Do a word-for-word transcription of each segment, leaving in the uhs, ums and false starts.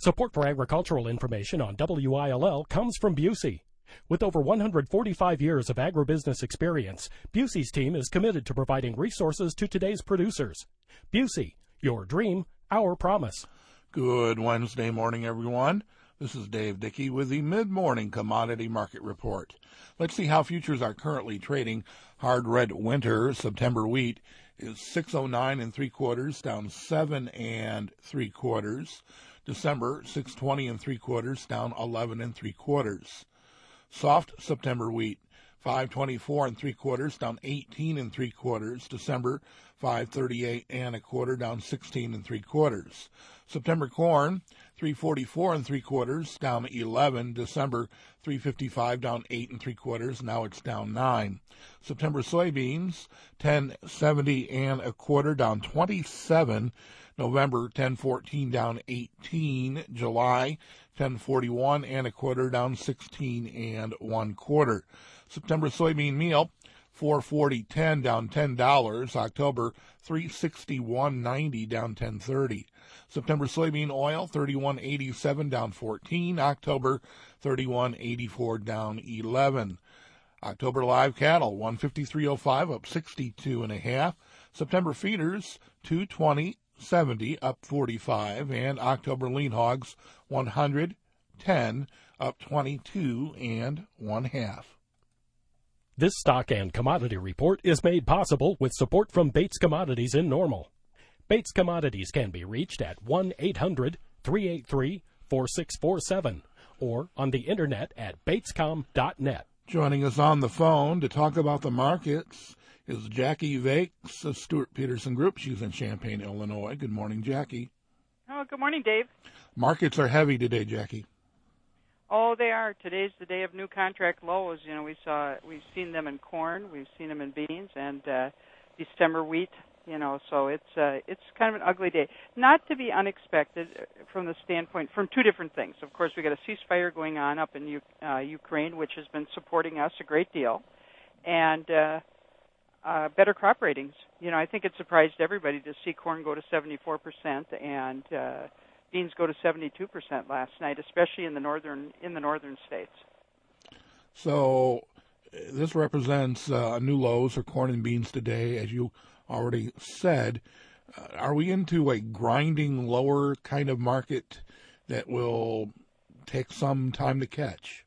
Support for agricultural information on W I L L comes from Busey. With over one hundred forty-five years of agribusiness experience, Busey's team is committed to providing resources to today's producers. Busey, your dream, our promise. Good Wednesday morning, everyone. This is Dave Dickey with the mid-morning commodity market report. Let's see how futures are currently trading. Hard red winter September wheat is six oh nine and three quarters, down seven and three quarters. December six twenty and three quarters, down eleven and three quarters. Soft September wheat five twenty-four and three quarters, down eighteen and three quarters. December five thirty-eight and a quarter, down sixteen and three quarters. September corn three forty-four and three quarters, down eleven. December three fifty-five, down eight and three quarters. Now it's down nine. September soybeans ten seventy and a quarter, down twenty-seven. November ten fourteen, down eighteen. July ten forty-one and a quarter, down sixteen and one quarter. September soybean meal four forty ten, down ten dollars. October three sixty-one ninety, down ten thirty. September soybean oil thirty-one eighty-seven, down fourteen. October thirty-one eighty-four, down eleven. October live cattle one fifty-three oh five, up sixty-two and a half. September feeders two twenty seventy, up forty-five, and October lean hogs one hundred ten, up twenty-two and one half. This stock and commodity report is made possible with support from Bates Commodities in Normal. Bates Commodities can be reached at one eight hundred, three eight three, four six four seven or on the internet at batescom dot net. Joining us on the phone to talk about the markets is Jackie Vakes of Stewart Peterson Group. She's in Champaign, Illinois. Good morning, Jackie. Oh, good morning, Dave. Markets are heavy today, Jackie. Oh, they are. Today's the day of new contract lows. You know, we saw we've seen them in corn, we've seen them in beans, and uh, December wheat. You know, so it's uh, it's kind of an ugly day. Not to be unexpected from the standpoint from two different things. Of course, we got a ceasefire going on up in U- uh, Ukraine, which has been supporting us a great deal, and uh, uh, better crop ratings. You know, I think it surprised everybody to see corn go to seventy-four percent and uh, beans go to seventy-two percent last night, especially in the northern in the northern states. So this represents uh, new lows for corn and beans today, as you already said. Uh, are we into a grinding lower kind of market that will take some time to catch?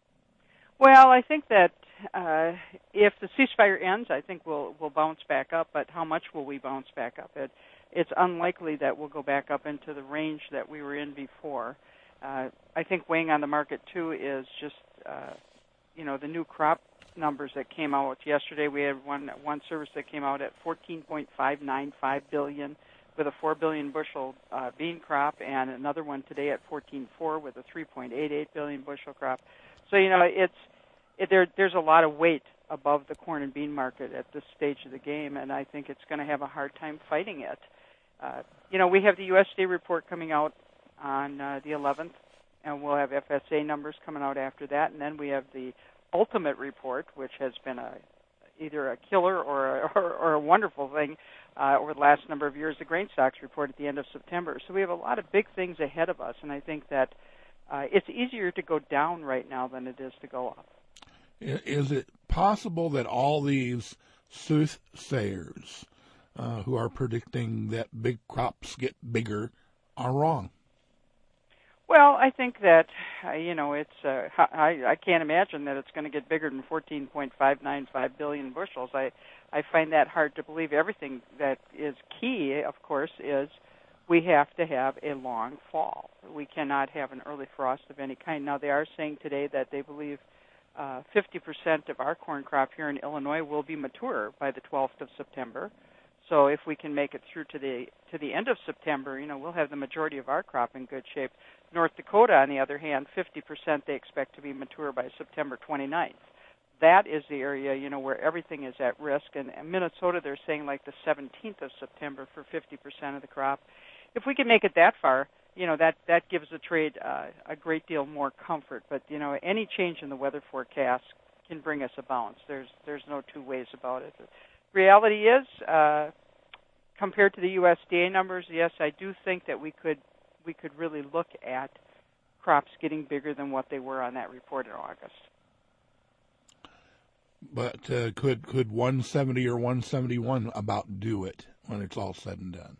Well, I think that uh, if the ceasefire ends, I think we'll we'll bounce back up. But how much will we bounce back up? It, it's unlikely that we'll go back up into the range that we were in before. Uh, I think weighing on the market too is just uh, you know the new crop numbers that came out yesterday. We had one one service that came out at fourteen point five nine five billion with a four billion bushel uh, bean crop, and another one today at fourteen point four with a three point eight eight billion bushel crop. So you know it's it, there. There's a lot of weight above the corn and bean market at this stage of the game, and I think it's going to have a hard time fighting it. Uh, you know, we have the U S D A report coming out on uh, the eleventh, and we'll have F S A numbers coming out after that, and then we have the ultimate report, which has been a either a killer or a, or, or a wonderful thing uh, over the last number of years, the grain stocks report at the end of September. So we have a lot of big things ahead of us, and I think that uh, it's easier to go down right now than it is to go up. Is it possible that all these soothsayers uh, who are predicting that big crops get bigger are wrong? Well, I think that, uh, you know, it's, uh, I, I can't imagine that it's going to get bigger than fourteen point five nine five billion bushels. I, I find that hard to believe. Everything that is key, of course, is we have to have a long fall. We cannot have an early frost of any kind. Now, they are saying today that they believe uh, fifty percent of our corn crop here in Illinois will be mature by the twelfth of September. So if we can make it through to the to the end of September, you know, we'll have the majority of our crop in good shape. North Dakota, on the other hand, fifty percent they expect to be mature by September twenty-ninth. That is the area, you know, where everything is at risk. And in Minnesota, they're saying like the seventeenth of September for fifty percent of the crop. If we can make it that far, you know, that, that gives the trade uh, a great deal more comfort. But, you know, any change in the weather forecast can bring us a bounce. There's there's no two ways about it. Reality is, uh, compared to the U S D A numbers, yes, I do think that we could we could really look at crops getting bigger than what they were on that report in August. But uh, could could one seventy or one seventy-one about do it when it's all said and done?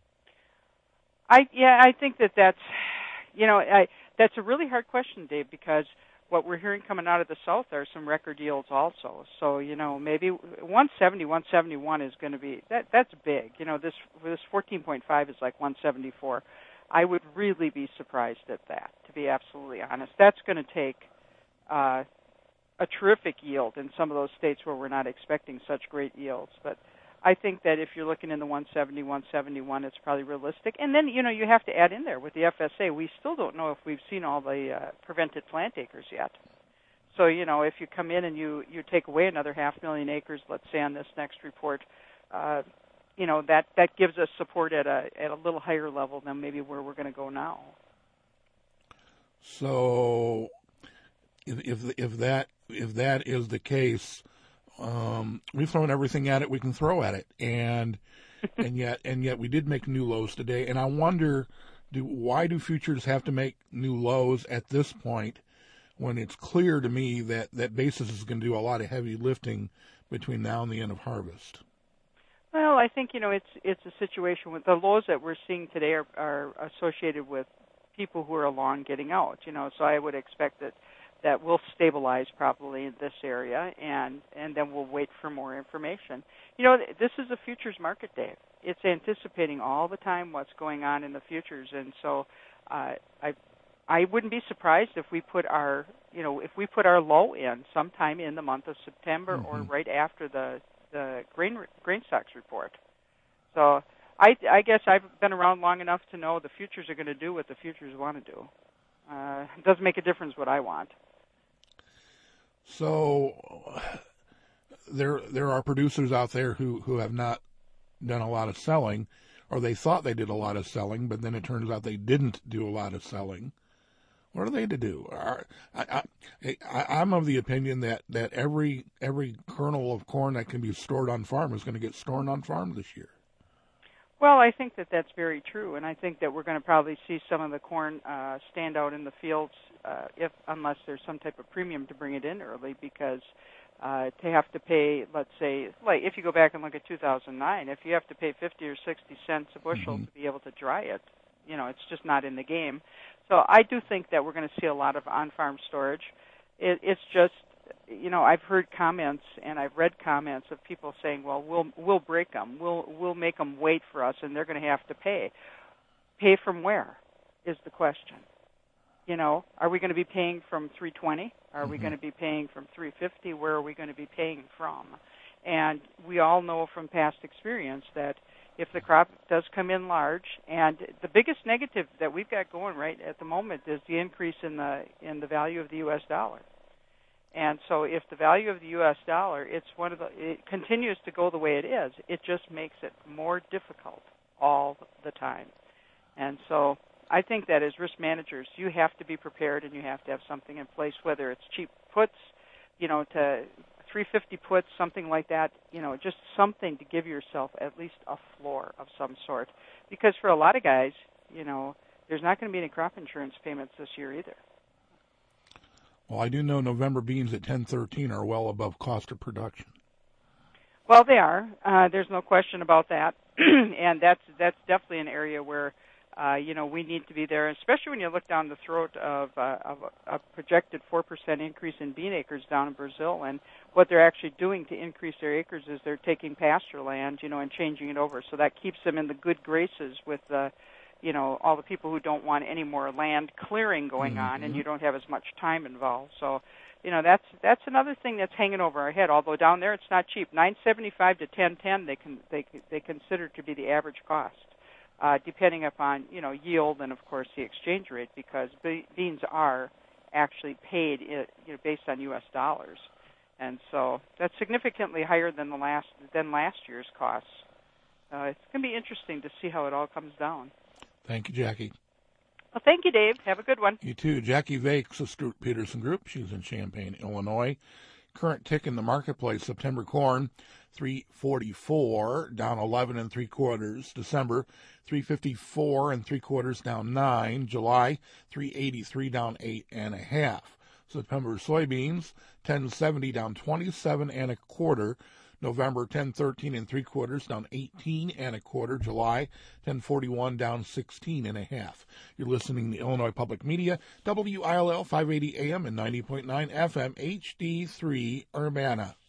I yeah, I think that that's you know I, that's a really hard question, Dave, because what we're hearing coming out of the South are some record yields also. So you know maybe one seventy, one seventy-one is going to be that that's big. You know this this fourteen point five is like one seventy-four. I would really be surprised at that, to be absolutely honest. That's going to take uh, a terrific yield in some of those states where we're not expecting such great yields. But I think that if you're looking in the one seventy, one seventy-one, it's probably realistic. And then, you know, you have to add in there with the F S A, we still don't know if we've seen all the uh, prevented plant acres yet. So, you know, if you come in and you, you take away another half million acres, let's say on this next report, uh, you know, that, that gives us support at a at a little higher level than maybe where we're going to go now. So if if, if that if that is the case, um, we've thrown everything at it we can throw at it, and and yet and yet we did make new lows today. And I wonder, do why do futures have to make new lows at this point when it's clear to me that that basis is going to do a lot of heavy lifting between now and the end of harvest? Well, I think, you know, it's it's a situation with the lows that we're seeing today are, are associated with people who are along getting out, you know, so I would expect that that will stabilize probably in this area, and, and then we'll wait for more information. You know, this is a futures market, Dave. It's anticipating all the time what's going on in the futures, and so uh, I I wouldn't be surprised if we put our, you know, if we put our low in sometime in the month of September mm-hmm. or right after the the grain grain stocks report. So I, I guess I've been around long enough to know the futures are going to do what the futures want to do. Uh, it doesn't make a difference what I want. So there there are producers out there who, who have not done a lot of selling, or they thought they did a lot of selling, but then it turns out they didn't do a lot of selling. What are they to do? I, I, I, I'm of the opinion that, that every every kernel of corn that can be stored on farm is going to get stored on farm this year. Well, I think that that's very true, and I think that we're going to probably see some of the corn uh, stand out in the fields, uh, if unless there's some type of premium to bring it in early, because uh, to have to pay, let's say, like if you go back and look at two thousand nine, if you have to pay fifty or sixty cents a bushel mm-hmm. to be able to dry it, you know, it's just not in the game. So I do think that we're going to see a lot of on-farm storage. It, it's just, you know, I've heard comments and I've read comments of people saying, "Well, we'll we'll break them. We'll we'll make them wait for us, and they're going to have to pay. Pay from where is the question? You know, are we going to be paying from three twenty? Are mm-hmm. we going to be paying from three fifty? Where are we going to be paying from?" And we all know from past experience that if the crop does come in large, and the biggest negative that we've got going right at the moment is the increase in the in the value of the U S dollar. And so if the value of the U S dollar, it's one of the, it continues to go the way it is, it just makes it more difficult all the time. And so I think that as risk managers, you have to be prepared and you have to have something in place, whether it's cheap puts, you know, to three fifty puts, something like that, you know, just something to give yourself at least a floor of some sort. Because for a lot of guys, you know, there's not going to be any crop insurance payments this year either. Well, I do know November beans at ten thirteen are well above cost of production. Well, they are. Uh, there's no question about that. And that's that's definitely an area where, uh, you know, we need to be there, especially when you look down the throat of, uh, of a, a projected four percent increase in bean acres down in Brazil. And what they're actually doing to increase their acres is they're taking pasture land, you know, and changing it over. So that keeps them in the good graces with the, you know, all the people who don't want any more land clearing going mm-hmm. on, and you don't have as much time involved. So, you know, that's that's another thing that's hanging over our head. Although down there it's not cheap. nine seventy-five to ten ten they can they they consider to be the average cost, uh, depending upon, you know, yield and of course the exchange rate, because be- beans are actually paid in, you know, based on U S dollars, and so that's significantly higher than the last than last year's costs. Uh, it's going to be interesting to see how it all comes down. Thank you, Jackie. Well, thank you, Dave. Have a good one. You too. Jackie Vakes of Stroop Peterson Group. She's in Champaign, Illinois. Current tick in the marketplace, September corn, three forty-four, down eleven and three quarters. December, three fifty-four and three quarters, down nine. July, three eighty-three, down eight and a half. September soybeans, ten seventy, down twenty-seven and a quarter. November, ten thirteen and three quarters, down eighteen and a quarter. July, ten forty-one, down sixteen and a half. You're listening to Illinois Public Media, W I L L five eighty A M and ninety point nine F M, H D three Urbana.